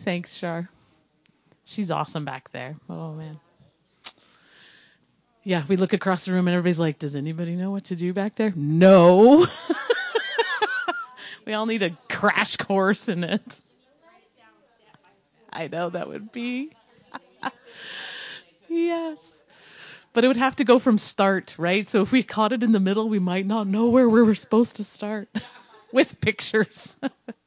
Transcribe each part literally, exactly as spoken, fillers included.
Thanks, Shar. She's awesome back there. Oh, man. Yeah, we look across the room and everybody's like, does anybody know what to do back there? No. We all need a crash course in it. I know that would be. Yes. But it would have to go from start, right? So if we caught it in the middle, we might not know where we were supposed to start with pictures.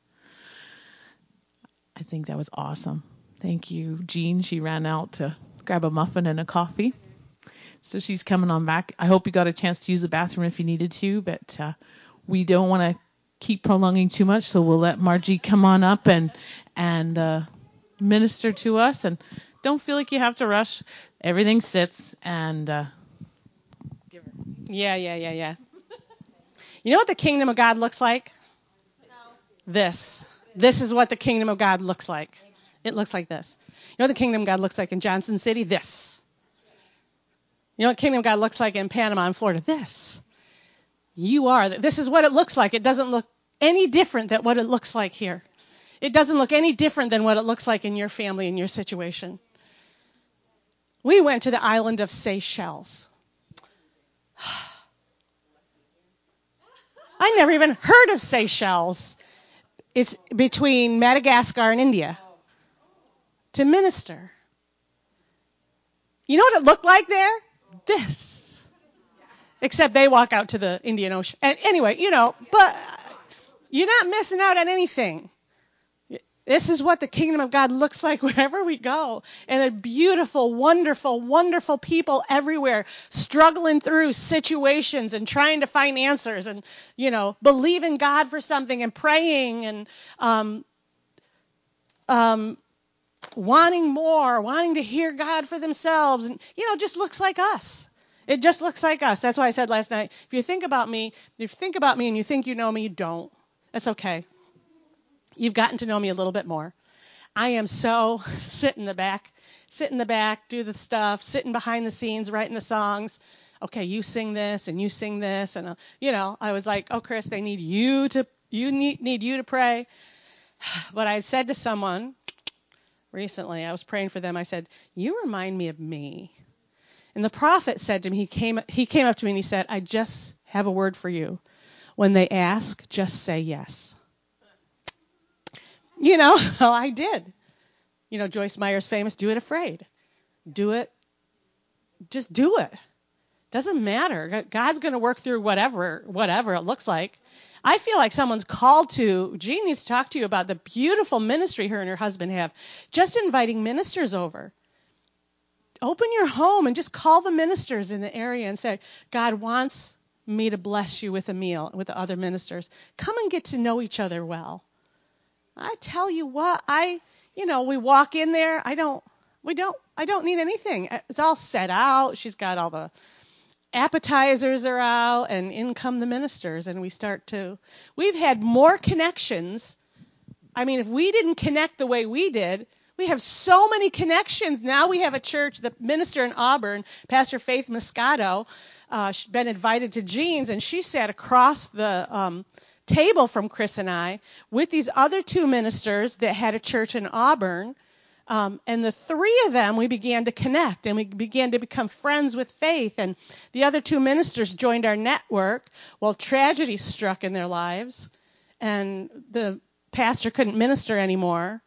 I think that was awesome. Thank you, Jean. She ran out to grab a muffin and a coffee. So she's coming on back. I hope you got a chance to use the bathroom if you needed to, but uh, we don't want to keep prolonging too much, so we'll let Margie come on up and and uh, minister to us. And don't feel like you have to rush. Everything sits and uh, give her. Yeah, yeah, yeah, yeah. You know what the kingdom of God looks like? No. This. This is what the kingdom of God looks like. It looks like this. You know what the kingdom of God looks like in Johnson City? This. You know what kingdom of God looks like in Panama and Florida? This. You are. This is what it looks like. It doesn't look any different than what it looks like here. It doesn't look any different than what it looks like in your family and your situation. We went to the island of Seychelles. I never even heard of Seychelles. It's between Madagascar and India. To minister. You know what it looked like there? This. Except they walk out to the Indian Ocean. And anyway, you know, but you're not missing out on anything. This is what the kingdom of God looks like wherever we go. And they're beautiful, wonderful, wonderful people everywhere, struggling through situations and trying to find answers and, you know, believing God for something and praying and um, um, wanting more, wanting to hear God for themselves. And, you know, just looks like us. It just looks like us. That's why I said last night, if you think about me, if you think about me and you think you know me, you don't. That's okay. You've gotten to know me a little bit more. I am so sit in the back, sit in the back, do the stuff, sitting behind the scenes, writing the songs. Okay, you sing this and you sing this. And, uh, you know, I was like, oh, Chris, they need you to, you need, need you to pray. But I said to someone recently, I was praying for them. I said, you remind me of me. And the prophet said to me, he came, he came up to me and he said, I just have a word for you. When they ask, just say yes. You know, I did. You know, Joyce Meyer's famous, do it afraid. Do it. Just do it. Doesn't matter. God's going to work through whatever, whatever it looks like. I feel like someone's called to, Jean needs to talk to you about the beautiful ministry her and her husband have. Just inviting ministers over. Open your home and just call the ministers in the area and say, God wants me to bless you with a meal with the other ministers. Come and get to know each other well. I tell you what, I, you know, we walk in there. I don't, we don't, I don't need anything. It's all set out. She's got all the appetizers are out, and in come the ministers, and we start to, we've had more connections. I mean, if we didn't connect the way we did, we have so many connections. Now we have a church, the minister in Auburn, Pastor Faith Moscato, uh, she's been invited to Jean's, and she sat across the, um, table from Chris and I with these other two ministers that had a church in Auburn. Um, and the three of them, we began to connect and we began to become friends with Faith. And the other two ministers joined our network. Well, tragedy struck in their lives and the pastor couldn't minister anymore.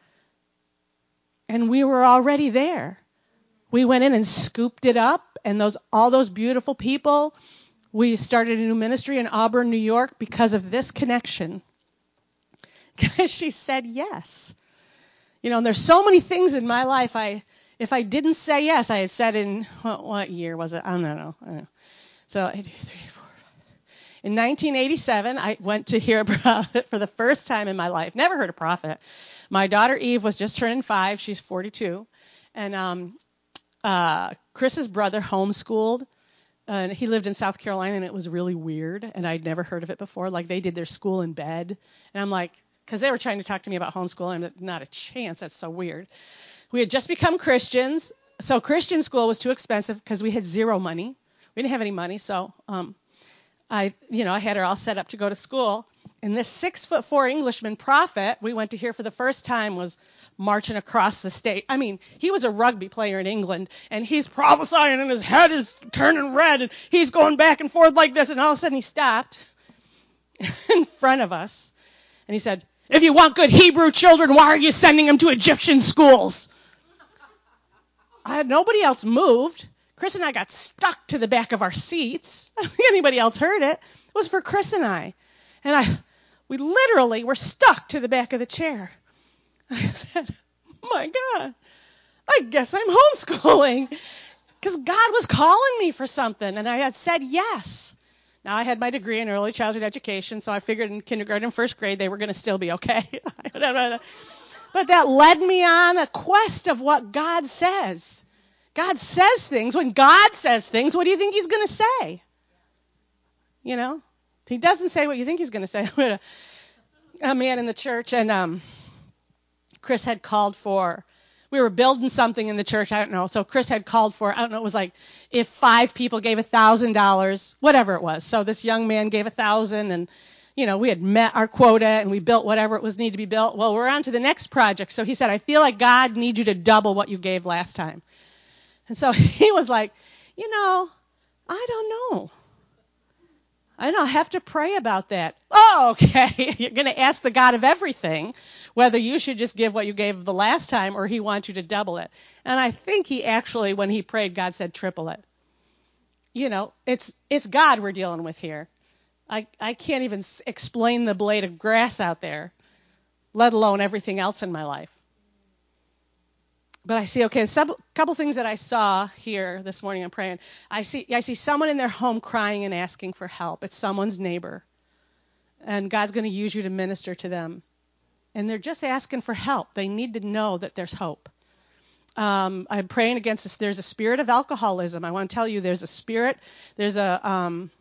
And we were already there. We went in and scooped it up, and those all those beautiful people. We started a new ministry in Auburn, New York, because of this connection. Because she said yes. You know, and there's so many things in my life. I, if I didn't say yes, I had said in, what, what year was it? I don't know. I don't know. So, three, four, five. In nineteen eighty-seven, I went to hear a prophet for the first time in my life. Never heard a prophet. My daughter Eve was just turning five. She's forty-two. And um, uh, Chris's brother homeschooled. And he lived in South Carolina, and it was really weird, and I'd never heard of it before. Like, they did their school in bed. And I'm like, because they were trying to talk to me about homeschooling. I'm not a chance. That's so weird. We had just become Christians. So Christian school was too expensive because we had zero money. We didn't have any money. So um, I, you know, I had her all set up to go to school. And this six foot four Englishman prophet we went to hear for the first time was marching across the stage. I mean, he was a rugby player in England, and he's prophesying, and his head is turning red, and he's going back and forth like this, and all of a sudden he stopped in front of us, and he said, "If you want good Hebrew children, why are you sending them to Egyptian schools?" I had nobody else moved. Chris and I got stuck to the back of our seats. I don't think anybody else heard it. It was for Chris and I. And I, we literally were stuck to the back of the chair. I said, "My God, I guess I'm homeschooling." Because God was calling me for something, and I had said yes. Now, I had my degree in early childhood education, so I figured in kindergarten and first grade they were going to still be okay. But that led me on a quest of what God says. God says things. When God says things, what do you think he's going to say? You know? He doesn't say what you think he's going to say. a, a man in the church, and um, Chris had called for, we were building something in the church, I don't know. So Chris had called for, I don't know, it was like if five people gave one thousand dollars, whatever it was. So this young man gave one thousand dollars, and, you know, we had met our quota, and we built whatever it was needed to be built. Well, we're on to the next project. So he said, "I feel like God needs you to double what you gave last time." And so he was like, "You know, I don't know. I don't have to pray about that." Oh, okay. You're going to ask the God of everything whether you should just give what you gave the last time or he wants you to double it. And I think he actually, when he prayed, God said triple it. You know, it's it's God we're dealing with here. I, I can't even s- explain the blade of grass out there, let alone everything else in my life. But I see, okay, a couple things that I saw here this morning. I'm praying. I see, I see someone in their home crying and asking for help. It's someone's neighbor, and God's going to use you to minister to them. And they're just asking for help. They need to know that there's hope. Um, I'm praying against this. There's a spirit of alcoholism. I want to tell you, there's a spirit. There's a um,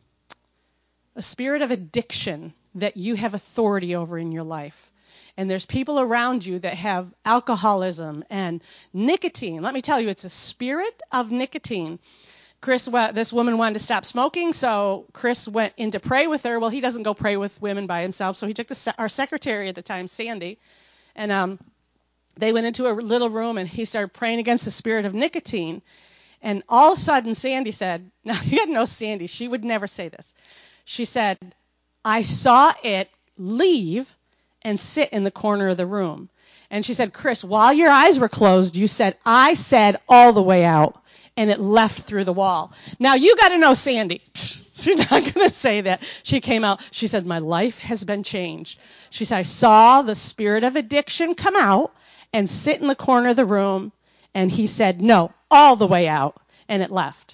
a spirit of addiction that you have authority over in your life. And there's people around you that have alcoholism and nicotine. Let me tell you, it's a spirit of nicotine. Chris, this woman wanted to stop smoking, so Chris went in to pray with her. Well, he doesn't go pray with women by himself, so he took the, our secretary at the time, Sandy, and um, they went into a little room, and he started praying against the spirit of nicotine. And all of a sudden, Sandy said, now you got to know Sandy, she would never say this. She said, "I saw it leave and sit in the corner of the room." And she said, "Chris, while your eyes were closed, you said, 'I said all the way out,' and it left through the wall." Now, you got to know Sandy. She's not going to say that. She came out. She said, "My life has been changed." She said, "I saw the spirit of addiction come out and sit in the corner of the room, and he said, 'No, all the way out,' and it left."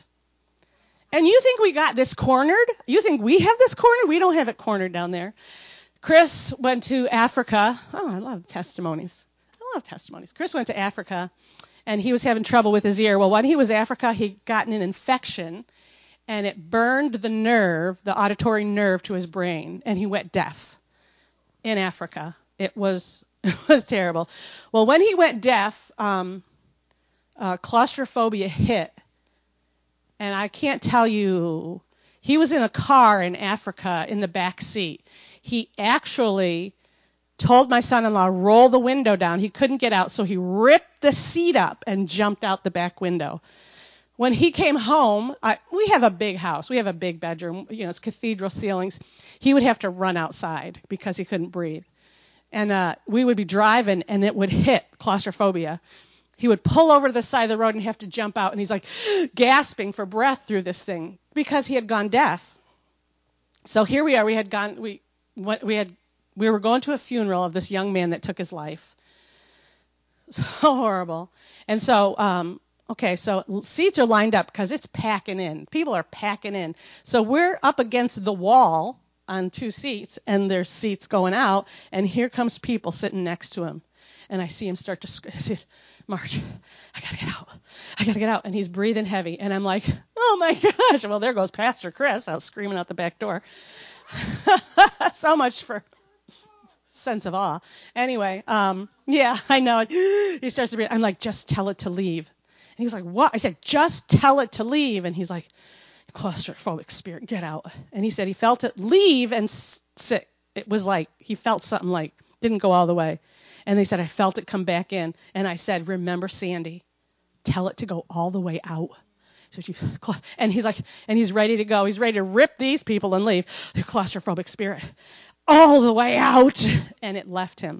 And you think we got this cornered? You think we have this cornered? We don't have it cornered down there. Chris went to Africa. Oh, I love testimonies. I love testimonies. Chris went to Africa, and he was having trouble with his ear. Well, when he was in Africa, he gotten an infection, and it burned the nerve, the auditory nerve to his brain, and he went deaf in Africa. It was it was terrible. Well, when he went deaf, um, uh, claustrophobia hit, and I can't tell you, he was in a car in Africa in the back seat. He actually told my son-in-law, roll the window down. He couldn't get out, so he ripped the seat up and jumped out the back window. When he came home, I, we have a big house. We have a big bedroom. You know, it's cathedral ceilings. He would have to run outside because he couldn't breathe. And uh, we would be driving, and it would hit claustrophobia. He would pull over to the side of the road and have to jump out, and he's like gasping for breath through this thing because he had gone deaf. So here we are. We had gone. We we had we were going to a funeral of this young man that took his life. So horrible. And so, um, okay, so seats are lined up because it's packing in. People are packing in. So we're up against the wall on two seats, and there's seats going out, and here comes people sitting next to him. And I see him start to sc- I said, "March, I got to get out. I got to get out." And he's breathing heavy. And I'm like, oh, my gosh. Well, there goes Pastor Chris out screaming out the back door. So much for sense of awe. Anyway, um, yeah, I know it. He starts to breathe. I'm like, "Just tell it to leave." And he was like, "What?" I said, "Just tell it to leave." And he's like, "Claustrophobic spirit, get out." And he said he felt it leave and sit. It was like he felt something like didn't go all the way. And they said, I felt it come back in. And I said, remember, Sandy, tell it to go all the way out. So she, and he's like, and he's ready to go. He's ready to rip these people and leave. The claustrophobic spirit, all the way out. And it left him.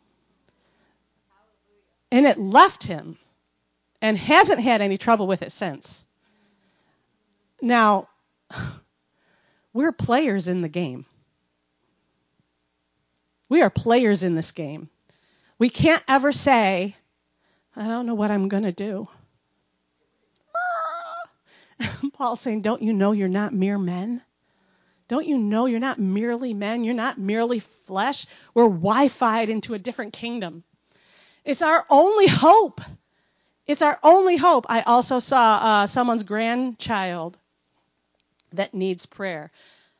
And it left him. And hasn't had any trouble with it since. Now, we're players in the game. We are players in this game. We can't ever say, I don't know what I'm going to do. Paul's saying, don't you know you're not mere men? Don't you know you're not merely men? You're not merely flesh. We're Wi-Fi'd into a different kingdom. It's our only hope. It's our only hope. I also saw uh, someone's grandchild that needs prayer.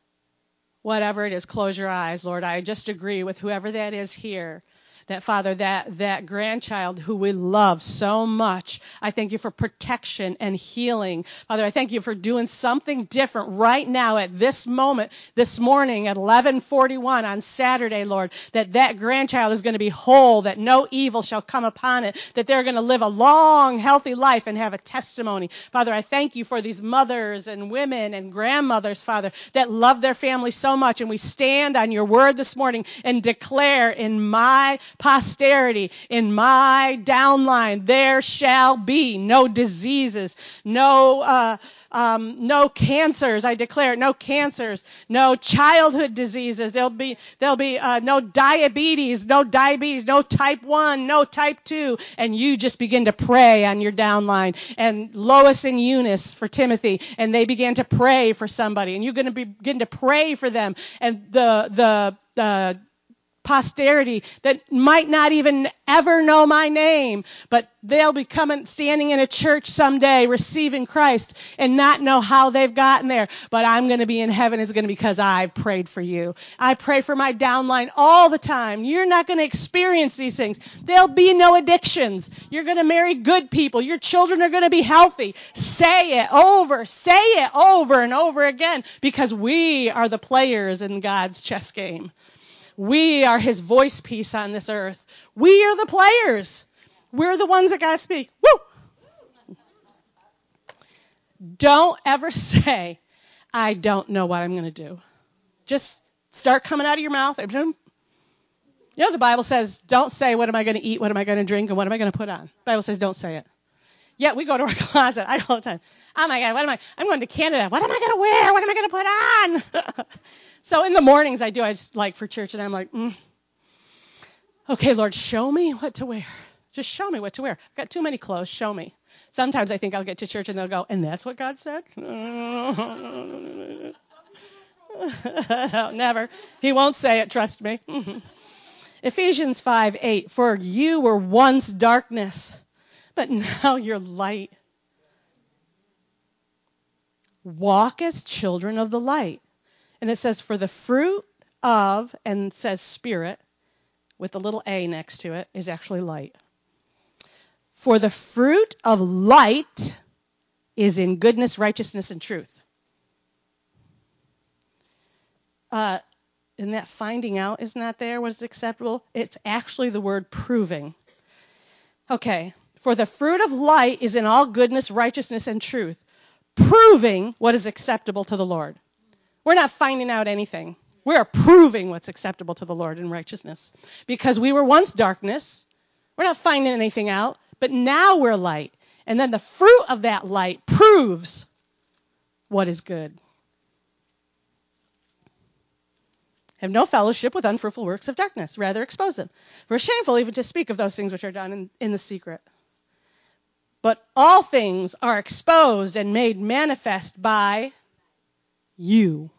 Whatever it is, close your eyes, Lord. I just agree with whoever that is here. That, Father, that, that grandchild who we love so much, I thank you for protection and healing. Father, I thank you for doing something different right now at this moment, this morning at eleven forty-one on Saturday, Lord, that that grandchild is going to be whole, that no evil shall come upon it, that they're going to live a long, healthy life and have a testimony. Father, I thank you for these mothers and women and grandmothers, Father, that love their family so much. And we stand on your word this morning and declare in my posterity, in my downline, there shall be no diseases, no uh, um, no cancers. I declare no cancers, no childhood diseases. There'll be there'll be uh, no diabetes, no diabetes, no type one, no type two. And you just begin to pray on your downline. And Lois and Eunice for Timothy, and they began to pray for somebody, and you're going to begin to pray for them. And the the the posterity that might not even ever know my name, but they'll be coming, standing in a church someday, receiving Christ, and not know how they've gotten there. But I'm going to be in heaven. It's going to be because I've prayed for you. I pray for my downline all the time. You're not going to experience these things. There'll be no addictions. You're going to marry good people. Your children are going to be healthy. Say it over, say it over and over again, because we are the players in God's chess game. We are his voice piece on this earth. We are the players. We're the ones that got to speak. Woo! Don't ever say, I don't know what I'm going to do. Just start coming out of your mouth. You know, the Bible says, don't say, what am I going to eat? What am I going to drink? And what am I going to put on? The Bible says, don't say it. Yet we go to our closet. I go all the time. Oh my God, what am I? I'm going to Canada. What am I going to wear? What am I going to put on? So in the mornings I do, I just like for church, and I'm like, mm. Okay, Lord, show me what to wear. Just show me what to wear. I've got too many clothes. Show me. Sometimes I think I'll get to church and they'll go, and that's what God said? No, never. He won't say it, trust me. Ephesians five eight, for you were once darkness, but now you're light. Walk as children of the light. And it says, for the fruit of, and it says spirit, with a little a next to it, is actually light. For the fruit of light is in goodness, righteousness, and truth. Uh, and that finding out is not there, what is acceptable. It's actually the word proving. Okay, for the fruit of light is in all goodness, righteousness, and truth, proving what is acceptable to the Lord. We're not finding out anything. We are proving what's acceptable to the Lord in righteousness. Because we were once darkness. We're not finding anything out, but now we're light. And then the fruit of that light proves what is good. Have no fellowship with unfruitful works of darkness. Rather expose them. For it's shameful even to speak of those things which are done in, in the secret. But all things are exposed and made manifest by you.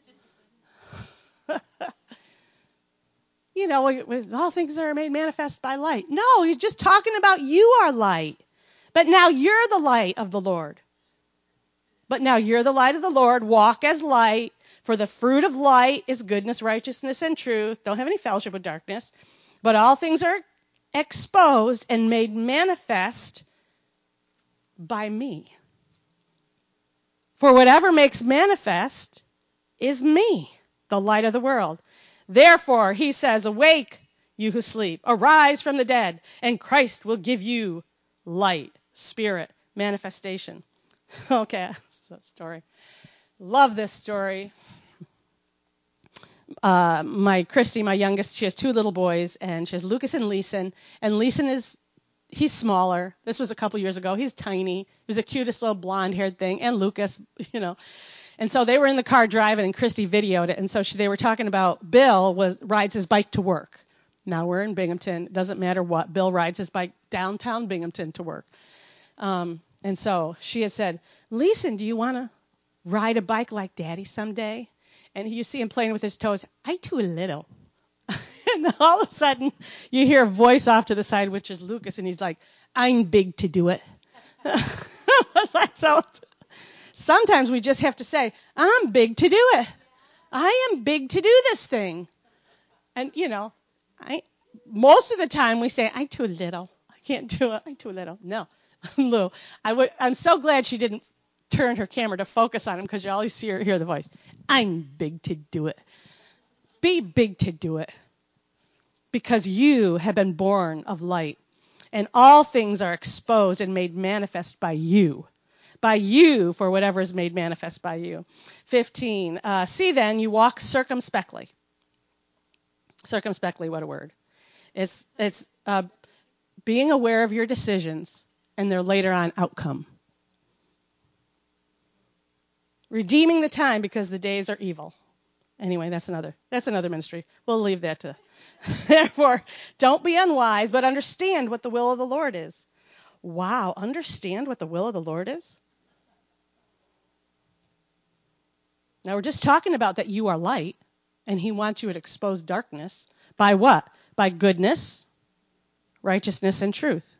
You know, all things are made manifest by light. No, he's just talking about you are light. But now you're the light of the Lord. But now you're the light of the Lord. Walk as light. For the fruit of light is goodness, righteousness, and truth. Don't have any fellowship with darkness. But all things are exposed and made manifest by me. For whatever makes manifest is me, the light of the world. Therefore, he says, awake, you who sleep. Arise from the dead, and Christ will give you light, spirit, manifestation. Okay, that's that story. Love this story. Uh, my Christy, my youngest, she has two little boys, and she has Lucas and Leeson. And Leeson is, he's smaller. This was a couple years ago. He's tiny. He was the cutest little blonde-haired thing. And Lucas, you know. And so they were in the car driving, and Christy videoed it. And so she, they were talking about Bill was rides his bike to work. Now we're in Binghamton. It doesn't matter what. Bill rides his bike downtown Binghamton to work. Um, and so she had said, Leeson, do you want to ride a bike like Daddy someday? And you see him playing with his toes. I too little. And then all of a sudden, you hear a voice off to the side, which is Lucas, and he's like, I'm big to do it. So sometimes we just have to say, I'm big to do it. I am big to do this thing. And, you know, I most of the time we say, I'm too little. I can't do it. I'm too little. No. Lou, I would, I'm so glad she didn't turn her camera to focus on him because you always hear, hear the voice. I'm big to do it. Be big to do it. Because you have been born of light. And all things are exposed and made manifest by you. By you for whatever is made manifest by you. fifteen. Uh, See then, you walk circumspectly. Circumspectly, what a word. It's, it's uh, being aware of your decisions and their later on outcome. Redeeming the time because the days are evil. Anyway, that's another that's another ministry. We'll leave that to. Therefore, don't be unwise, but understand what the will of the Lord is. Wow, understand what the will of the Lord is? Now, we're just talking about that you are light, and he wants you to expose darkness. By what? By goodness, righteousness, and truth.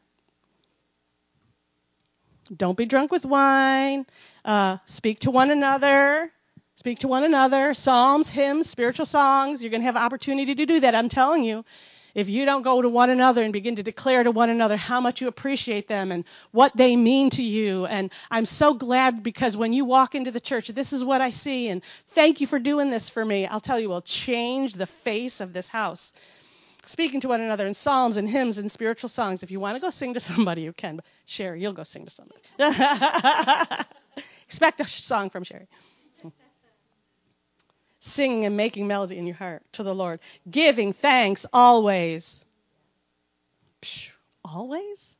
Don't be drunk with wine. Uh, speak to one another. Speak to one another. Psalms, hymns, spiritual songs. You're going to have opportunity to do that. I'm telling you. If you don't go to one another and begin to declare to one another how much you appreciate them and what they mean to you. And I'm so glad because when you walk into the church, this is what I see. And thank you for doing this for me. I'll tell you, will change the face of this house. Speaking to one another in psalms and hymns and spiritual songs. If you want to go sing to somebody, you can. But Sherry, you'll go sing to somebody. Expect a song from Sherry. Singing and making melody in your heart to the Lord. Giving thanks always. Psh, always?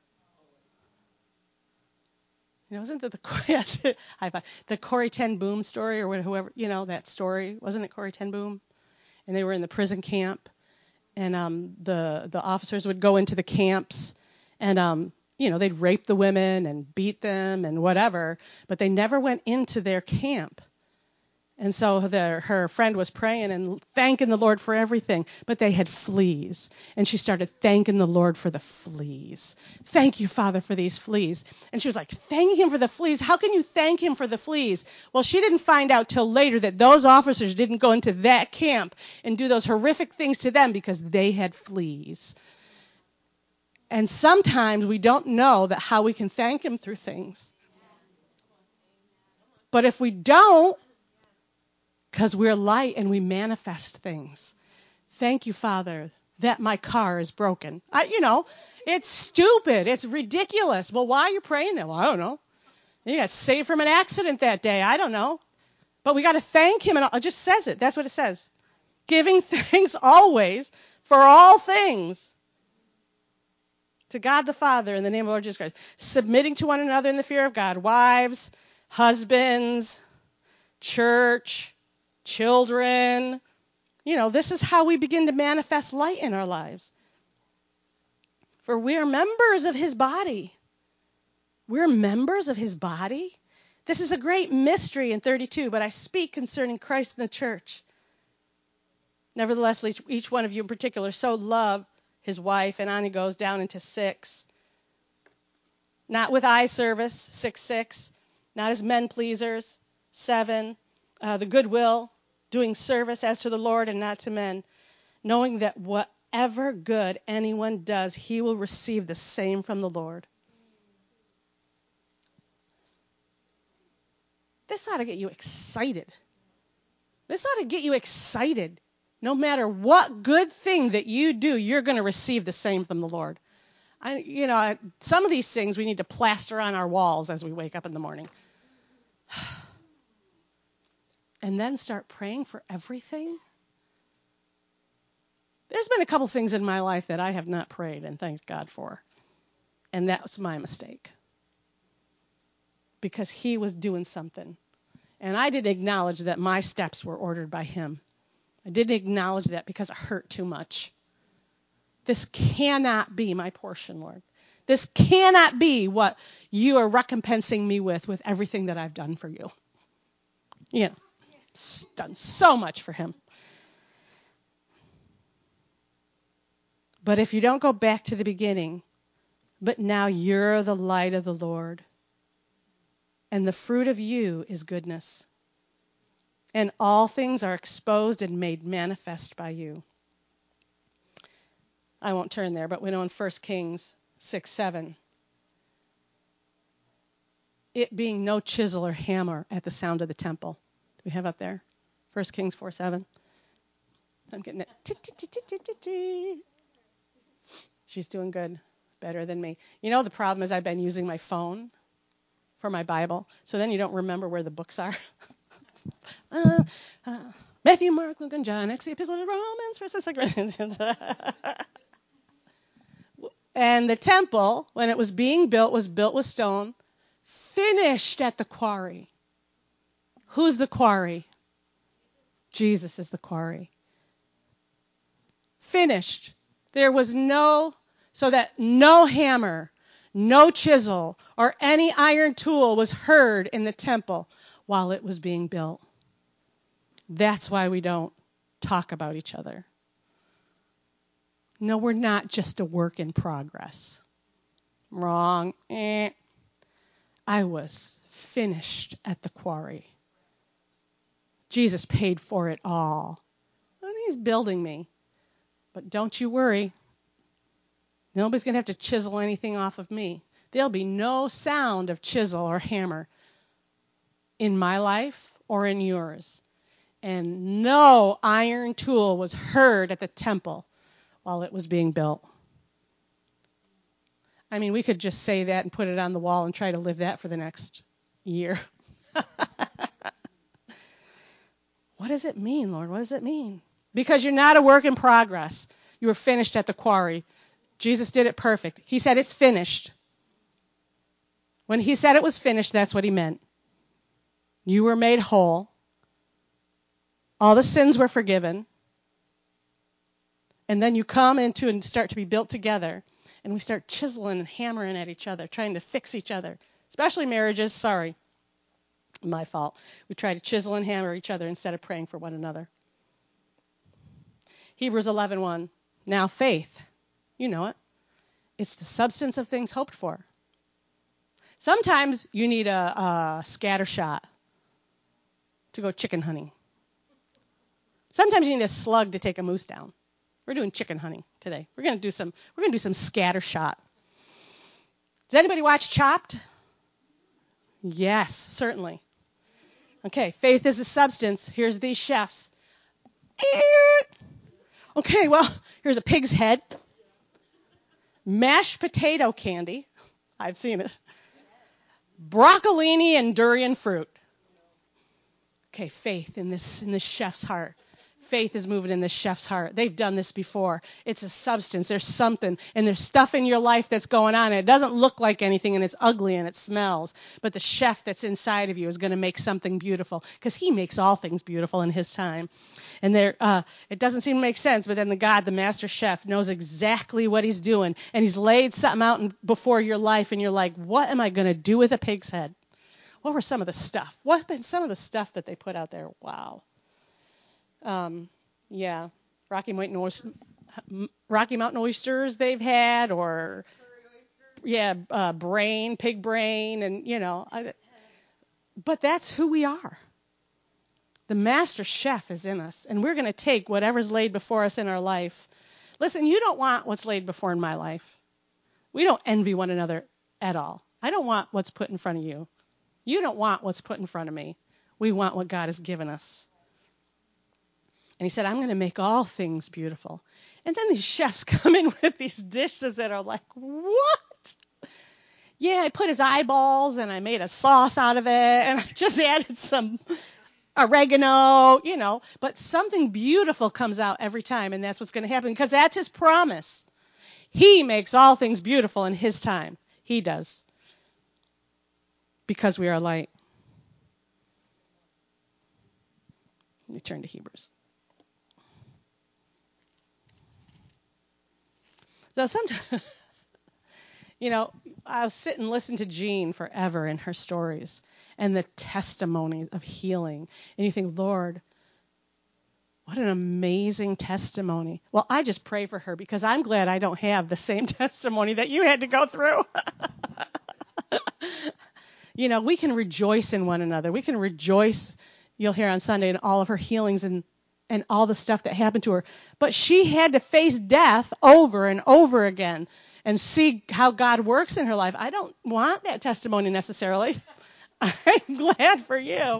You know, isn't that the high five, the Corrie ten Boom story or whoever, you know, that story? Wasn't it Corrie ten Boom? And they were in the prison camp. And um, the the officers would go into the camps and, um, you know, they'd rape the women and beat them and whatever. But they never went into their camp. And so the, her friend was praying and thanking the Lord for everything, but they had fleas. And she started thanking the Lord for the fleas. Thank you, Father, for these fleas. And she was like, thanking him for the fleas? How can you thank him for the fleas? Well, she didn't find out till later that those officers didn't go into that camp and do those horrific things to them because they had fleas. And sometimes we don't know that how we can thank him through things. But if we don't, because we're light and we manifest things. Thank you, Father, that my car is broken. I, you know, it's stupid. It's ridiculous. Well, why are you praying that? Well, I don't know. You got saved from an accident that day. I don't know. But we got to thank him. And it just says it. That's what it says. Giving thanks always for all things to God the Father in the name of the Lord Jesus Christ. Submitting to one another in the fear of God. Wives, husbands, church, children. You know, this is how we begin to manifest light in our lives. For we are members of his body. We're members of his body. This is a great mystery in thirty-two, but I speak concerning Christ and the church. Nevertheless, each, each one of you in particular so love his wife, and on he goes down into six. Not with eye service, six, six. Not as men pleasers, seven. Uh, the goodwill, doing service as to the Lord and not to men, knowing that whatever good anyone does, he will receive the same from the Lord. This ought to get you excited. This ought to get you excited No matter what good thing that you do, you're going to receive the same from the Lord. I, you know, I, some of these things we need to plaster on our walls as we wake up in the morning. And then start praying for everything. There's been a couple things in my life that I have not prayed and thanked God for. And that was my mistake. Because he was doing something. And I didn't acknowledge that my steps were ordered by him. I didn't acknowledge that because it hurt too much. This cannot be my portion, Lord. This cannot be what you are recompensing me with, with everything that I've done for you. You know, done so much for him. But if you don't go back to the beginning, but now you're the light of the Lord, and the fruit of you is goodness, and all things are exposed and made manifest by you. I won't turn there, but we know in First Kings six seven, it being no chisel or hammer at the sound of the temple. Do we have up there? First Kings four seven. I'm getting it. She's doing good, better than me. You know, the problem is I've been using my phone for my Bible, so then you don't remember where the books are. uh, uh, Matthew, Mark, Luke, and John, Acts, the Epistle to Romans, First and Second Corinthians. And the temple, when it was being built, was built with stone, finished at the quarry. Who's the quarry? Jesus is the quarry. Finished. There was no, so that no hammer, no chisel, or any iron tool was heard in the temple while it was being built. That's why we don't talk about each other. No, we're not just a work in progress. Wrong. Eh. I was finished at the quarry. Jesus paid for it all. And he's building me. But don't you worry. Nobody's going to have to chisel anything off of me. There'll be no sound of chisel or hammer in my life or in yours. And no iron tool was heard at the temple while it was being built. I mean, we could just say that and put it on the wall and try to live that for the next year. What does it mean, Lord? What does it mean? Because you're not a work in progress. You were finished at the quarry. Jesus did it perfect. He said it's finished. When he said it was finished, that's what he meant. You were made whole. All the sins were forgiven. And then you come into and start to be built together. And we start chiseling and hammering at each other, trying to fix each other. Especially marriages. Sorry. My fault. We try to chisel and hammer each other instead of praying for one another. Hebrews eleven one. Now faith. You know it. It's the substance of things hoped for. Sometimes you need a, a scatter shot to go chicken hunting. Sometimes you need a slug to take a moose down. We're doing chicken hunting today. We're going to do some we're going to do some scatter shot. Does anybody watch Chopped? Yes, certainly. Okay, faith is a substance. Here's these chefs. Okay, well, here's a pig's head. Mashed potato candy. I've seen it. Broccolini and durian fruit. Okay, faith in this in this chef's heart. Faith is moving in this chef's heart. They've done this before. It's a substance. There's something. And there's stuff in your life that's going on. And it doesn't look like anything, and it's ugly, and it smells. But the chef that's inside of you is going to make something beautiful, because he makes all things beautiful in his time. And there, uh, it doesn't seem to make sense, but then the God, the master chef, knows exactly what he's doing. And he's laid something out in, before your life, and you're like, what am I going to do with a pig's head? What were some of the stuff? What's been some of the stuff that they put out there? Wow. Um, yeah, Rocky Mountain oysters, Rocky Mountain oysters they've had, or yeah, uh, brain, pig brain, and you know. I, but that's who we are. The master chef is in us, and we're going to take whatever's laid before us in our life. Listen, you don't want what's laid before in my life. We don't envy one another at all. I don't want what's put in front of you. You don't want what's put in front of me. We want what God has given us. And he said, I'm going to make all things beautiful. And then these chefs come in with these dishes that are like, what? Yeah, I put his eyeballs and I made a sauce out of it and I just added some oregano, you know. But something beautiful comes out every time, and that's what's going to happen because that's his promise. He makes all things beautiful in his time. He does. Because we are light. Let me turn to Hebrews. So sometimes, you know, I'll sit and listen to Jean forever in her stories and the testimonies of healing. And you think, Lord, what an amazing testimony. Well, I just pray for her because I'm glad I don't have the same testimony that you had to go through. You know, we can rejoice in one another. We can rejoice, you'll hear on Sunday, in all of her healings and and all the stuff that happened to her. But she had to face death over and over again and see how God works in her life. I don't want that testimony necessarily. I'm glad for you.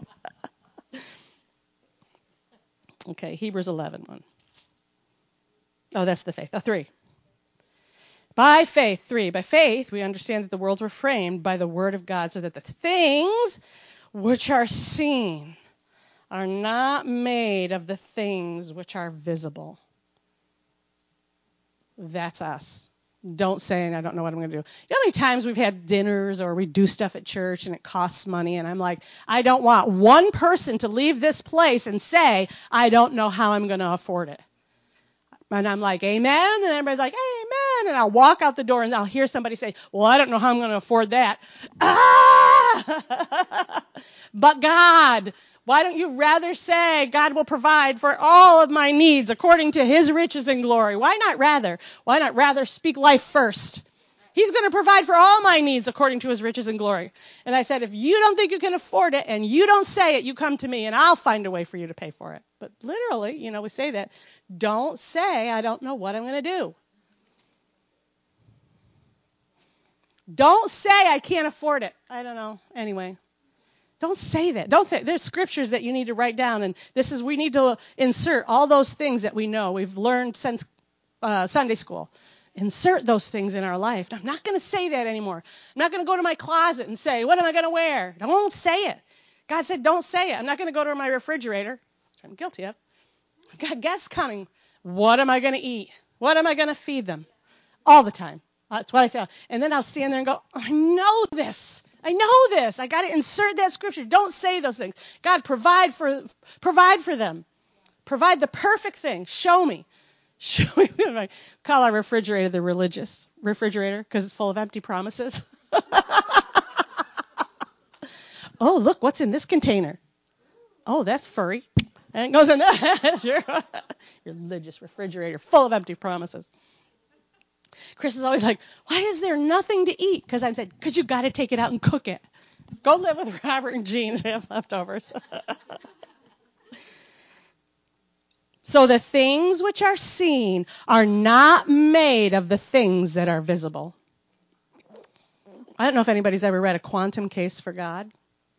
Okay, Hebrews eleven one. Oh, that's the faith. Oh, three. By faith, three. By faith, we understand that the worlds were framed by the word of God so that the things which are seen are not made of the things which are visible. That's us. Don't say, and I don't know what I'm going to do. You know how many times we've had dinners or we do stuff at church and it costs money, and I'm like, I don't want one person to leave this place and say, I don't know how I'm going to afford it. And I'm like, amen, and everybody's like, amen, and I'll walk out the door and I'll hear somebody say, well, I don't know how I'm going to afford that. Ah! But God, why don't you rather say God will provide for all of my needs according to his riches and glory? Why not rather? Why not rather speak life first? He's going to provide for all my needs according to his riches and glory. And I said, if you don't think you can afford it and you don't say it, you come to me and I'll find a way for you to pay for it. But literally, you know, we say that. Don't say, I don't know what I'm going to do. Don't say, I can't afford it. I don't know. Anyway. Don't say that. Don't say, there's scriptures that you need to write down, and this is, we need to insert all those things that we know. We've learned since uh, Sunday school. Insert those things in our life. I'm not going to say that anymore. I'm not going to go to my closet and say, what am I going to wear? Don't say it. God said, don't say it. I'm not going to go to my refrigerator, which I'm guilty of. I've got guests coming. What am I going to eat? What am I going to feed them? All the time. That's what I say. And then I'll stand there and go, I know this. I know this. I got to insert that scripture. Don't say those things. God, provide for provide for them. Provide the perfect thing. Show me. Show me. We call our refrigerator the religious refrigerator because it's full of empty promises. Oh, look, what's in this container? Oh, that's furry. And it goes in there. Your religious refrigerator full of empty promises. Chris is always like, why is there nothing to eat? Because I said, because you got to take it out and cook it. Go live with Robert and Jean. They have leftovers. So the things which are seen are not made of the things that are visible. I don't know if anybody's ever read A Quantum Case for God.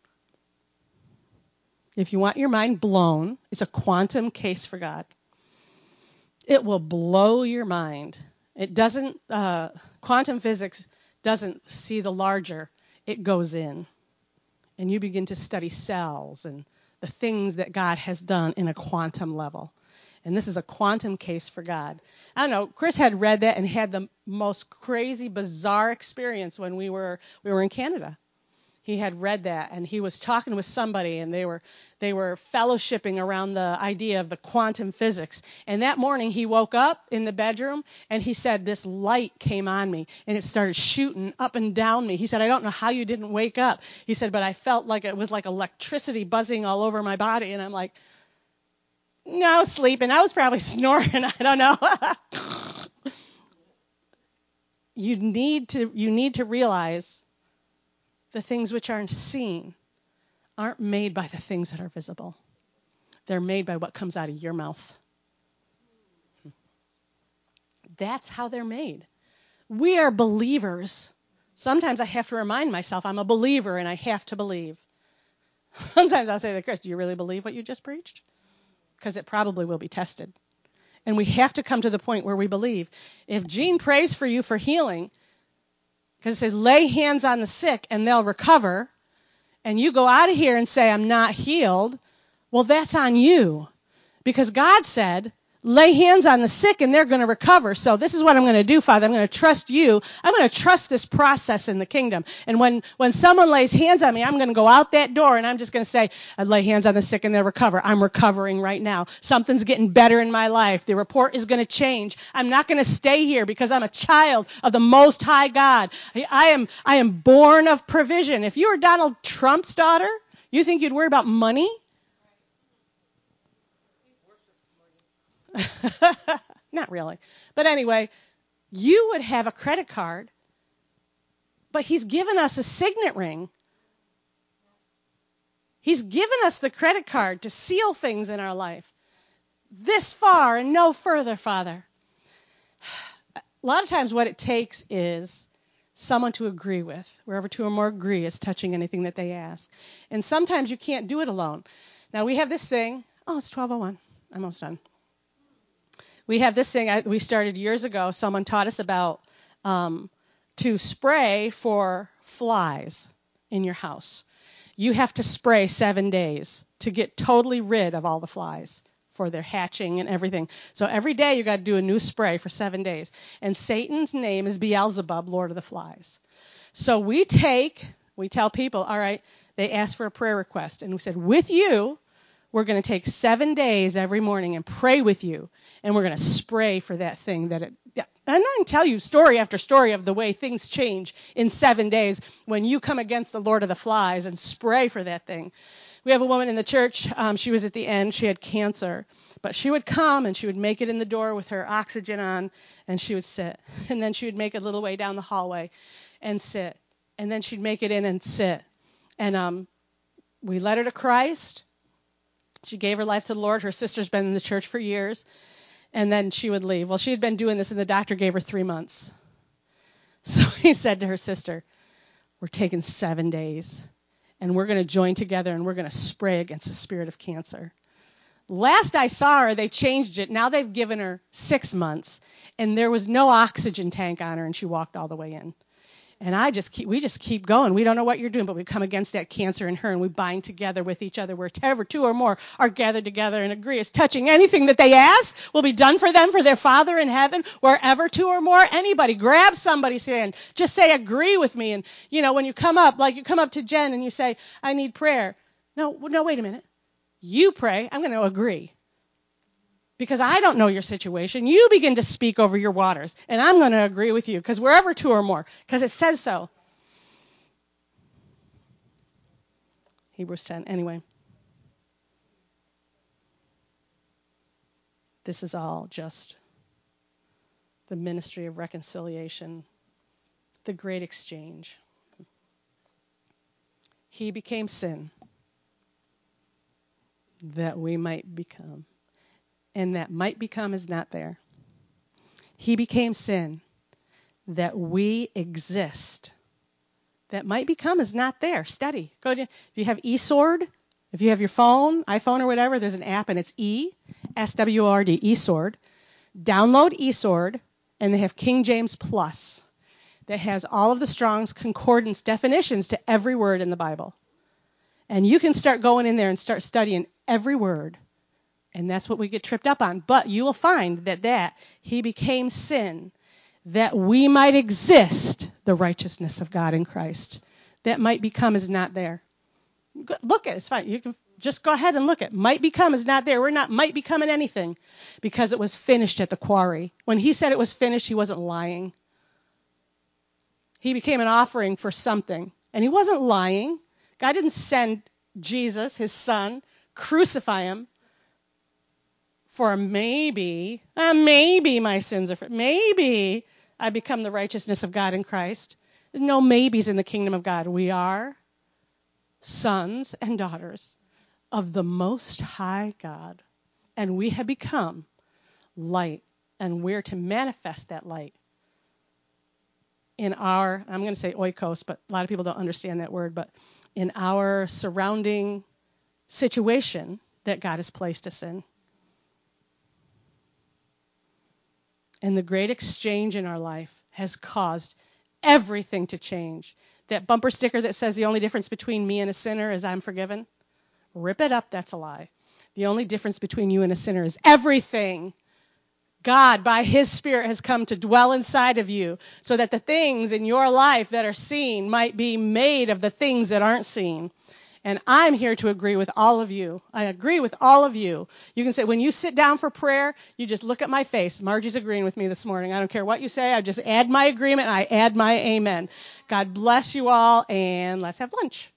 If you want your mind blown, it's a quantum case for God. It will blow your mind. It doesn't, uh, quantum physics doesn't see the larger. It goes in. And you begin to study cells and the things that God has done in a quantum level. And this is a quantum case for God. I don't know, Chris had read that and had the most crazy, bizarre experience when we were we were in Canada. He had read that, and he was talking with somebody, and they were they were fellowshipping around the idea of the quantum physics. And that morning, he woke up in the bedroom, and he said, this light came on me, and it started shooting up and down me. He said, I don't know how you didn't wake up. He said, but I felt like it was like electricity buzzing all over my body. And I'm like, no, I was sleeping. I was probably snoring. I don't know. you need to you need to realize the things which aren't seen aren't made by the things that are visible. They're made by what comes out of your mouth. That's how they're made. We are believers. Sometimes I have to remind myself I'm a believer and I have to believe. Sometimes I'll say to Chris, do you really believe what you just preached? because it probably will be tested. And we have to come to the point where we believe. If Jean prays for you for healing, because it says lay hands on the sick and they'll recover, and you go out of here and say, I'm not healed, well, that's on you. Because God said, lay hands on the sick and they're going to recover. So this is what I'm going to do, Father. I'm going to trust you. I'm going to trust this process in the kingdom. And when, when someone lays hands on me, I'm going to go out that door and I'm just going to say, I lay hands on the sick and they'll recover. I'm recovering right now. Something's getting better in my life. The report is going to change. I'm not going to stay here because I'm a child of the Most High God. I am, I am born of provision. If you were Donald Trump's daughter, you think you'd worry about money? Not really. But anyway, you would have a credit card, but he's given us a signet ring. He's given us the credit card to seal things in our life. This far and no further, Father. A lot of times what it takes is someone to agree with. Wherever two or more agree is touching anything that they ask. And sometimes you can't do it alone. Now we have this thing. Oh, it's twelve oh one. I'm almost done. We have this thing I, we started years ago. Someone taught us about um, to spray for flies in your house. You have to spray seven days to get totally rid of all the flies for their hatching and everything. So every day you got to do a new spray for seven days. And Satan's name is Beelzebub, Lord of the Flies. So we take, we tell people, all right, they asked for a prayer request. And we said, with you, we're going to take seven days every morning and pray with you, and we're going to spray for that thing that it. Yeah, and I can tell you story after story of the way things change in seven days when you come against the Lord of the Flies and spray for that thing. We have a woman in the church. Um, she was at the end. She had cancer, but she would come and she would make it in the door with her oxygen on, and she would sit, and then she would make a little way down the hallway and sit, and then she'd make it in and sit, and um, we led her to Christ. She gave her life to the Lord. Her sister's been in the church for years. And then she would leave. Well, she had been doing this, and the doctor gave her three months. So he said to her sister, we're taking seven days, and we're going to join together, and we're going to spray against the spirit of cancer. Last I saw her, they changed it. Now they've given her six months, and there was no oxygen tank on her, and she walked all the way in. And I just keep, we just keep going. We don't know what you're doing, but we come against that cancer in her, and we bind together with each other. Wherever two or more are gathered together and agree is touching anything that they ask will be done for them, for their Father in heaven. Wherever two or more, anybody, grab somebody's hand. Just say, agree with me. And, you know, when you come up, like you come up to Jen and you say, I need prayer. No, no, wait a minute. You pray. I'm going to agree. Because I don't know your situation. You begin to speak over your waters. And I'm going to agree with you. Because wherever two or more. Because it says so. Hebrews ten. Anyway. This is all just the ministry of reconciliation. The great exchange. He became sin. That we might become. And that might become is not there. He became sin that we exist. That might become is not there. Study. Go to, if you have eSword, if you have your phone, iPhone or whatever, there's an app and it's E, S W O R D, eSword. Download eSword, and they have King James Plus that has all of the Strong's Concordance definitions to every word in the Bible. And you can start going in there and start studying every word. And that's what we get tripped up on. But you will find that that he became sin that we might exist the righteousness of God in Christ. That might become is not there. Look at it. It's fine. You can just go ahead and look at it. Might become is not there. We're not might becoming anything because it was finished at the quarry. When he said it was finished, he wasn't lying. He became an offering for something. And he wasn't lying. God didn't send Jesus, his son, crucify him for maybe, uh, maybe my sins are for, maybe I become the righteousness of God in Christ. There's no maybes in the kingdom of God. We are sons and daughters of the Most High God. And we have become light. And we're to manifest that light in our, I'm going to say oikos, but a lot of people don't understand that word, but in our surrounding situation that God has placed us in. And the great exchange in our life has caused everything to change. That bumper sticker that says the only difference between me and a sinner is I'm forgiven, rip it up, that's a lie. The only difference between you and a sinner is everything. God, by his Spirit, has come to dwell inside of you so that the things in your life that are seen might be made of the things that aren't seen. And I'm here to agree with all of you. I agree with all of you. You can say, when you sit down for prayer, you just look at my face. Margie's agreeing with me this morning. I don't care what you say. I just add my agreement. I add my amen. God bless you all, and let's have lunch.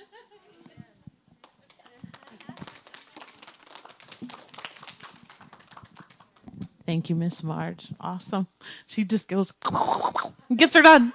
Thank you, Miss Marge. Awesome. She just goes, gets her done.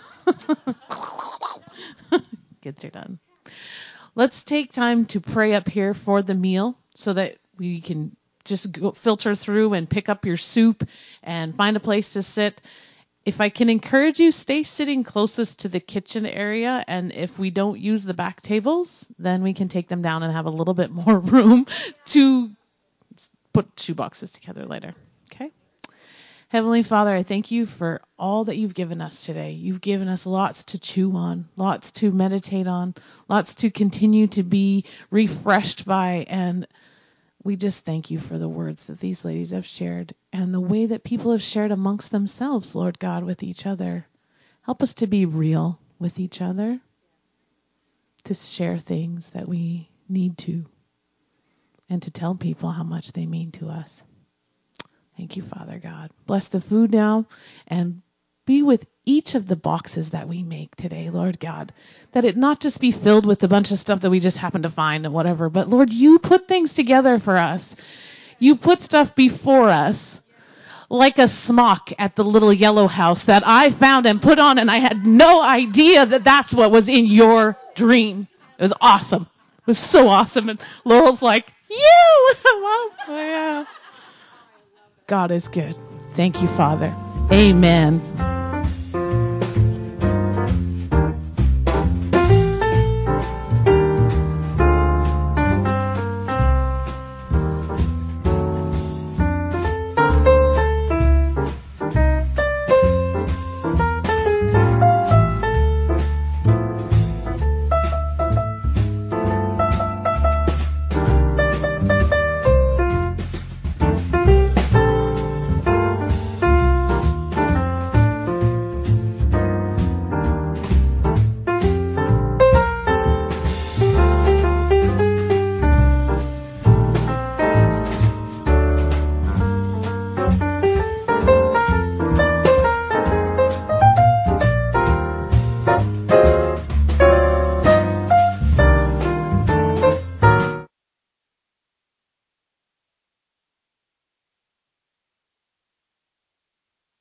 Gets her done. Let's take time to pray up here for the meal so that we can just go filter through and pick up your soup and find a place to sit. If I can encourage you, stay sitting closest to the kitchen area. And if we don't use the back tables, then we can take them down and have a little bit more room to put shoe boxes together later. Okay? Heavenly Father, I thank you for all that you've given us today. You've given us lots to chew on, lots to meditate on, lots to continue to be refreshed by. And we just thank you for the words that these ladies have shared and the way that people have shared amongst themselves, Lord God, with each other. Help us to be real with each other, to share things that we need to, and to tell people how much they mean to us. Thank you, Father God. Bless the food now and be with each of the boxes that we make today, Lord God. That it not just be filled with a bunch of stuff that we just happen to find and whatever, but Lord, you put things together for us. You put stuff before us like a smock at the little yellow house that I found and put on, and I had no idea that that's what was in your dream. It was awesome. It was so awesome. And Laurel's like, you! Well, yeah. God is good. Thank you, Father. Amen.